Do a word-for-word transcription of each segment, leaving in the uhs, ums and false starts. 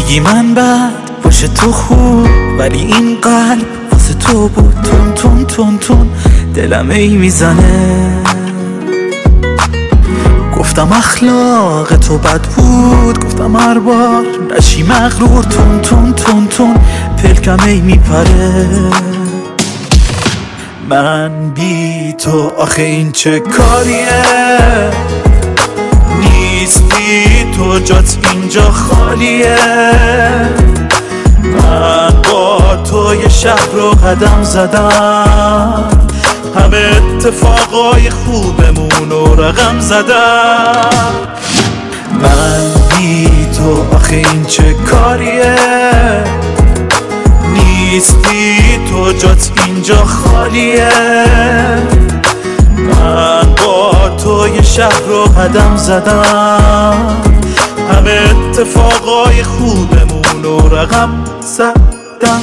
میگی من بد باشه تو خوب، ولی این قلب واسه تو بود تون تون تون تون دلم ای میزنه. گفتم اخلاق تو بد بود، گفتم هر بار نشی مغرور تون تون تون تون پلکم ای میپره. من بی تو آخه این چه کاریه، نیستی تو جات اینجا خالیه. من با تو یه شهر رو قدم زدم، همه اتفاقای خوبمون رو رقم زدم. من بی تو آخه این چه کاریه، نیستی تو جات اینجا خالیه. من با تو یه شهر رو قدم زدم، همه اتفاقای خوبمون رو رقم زدم.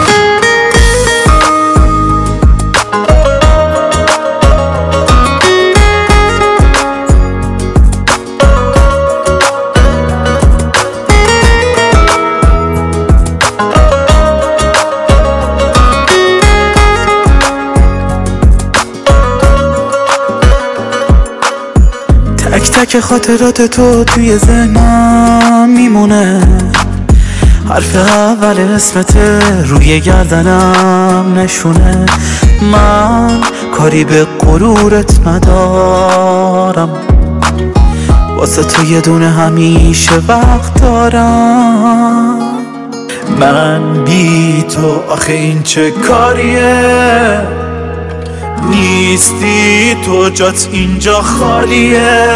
تک تک خاطرات تو توی ذهنم میمونه، حرف اول اسمت روی گردنم نشونه. من کاری به غرورت ندارم، واسه تو یه دونه همیشه وقت دارم. من بی تو آخه این چه کاریه، نیستی تو جات اینجا خالیه.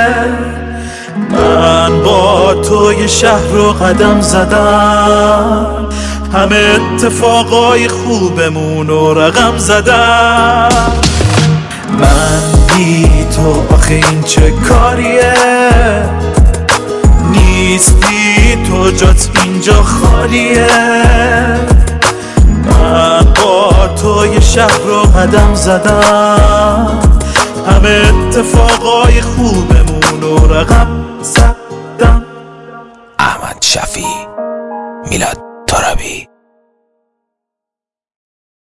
من با تو یه شهر رو قدم زدم، همه اتفاقای خوبمون رو رقم زدم. من بی تو آخه این چه کاریه، نیستی تو جات اینجا خالیه. من با تو یه شهر رو قدم زدم، همه اتفاقا